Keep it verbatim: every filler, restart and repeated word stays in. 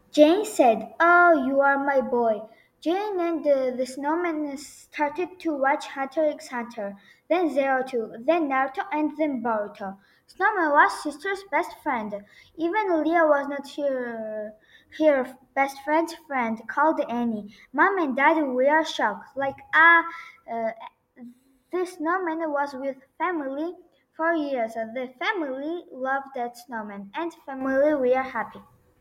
Jane said, "Oh, you are my boy." Jane and the, the snowman started to watch Hunter x Hunter, then Zero Two, then Naruto, and then Boruto. Snowman was sister's best friend. Even Leah was not her, her best friend's friend, called Annie. Mom and Dad were shocked, like, ah, uh, this snowman was with family for years. The family loved that snowman, and family were happy.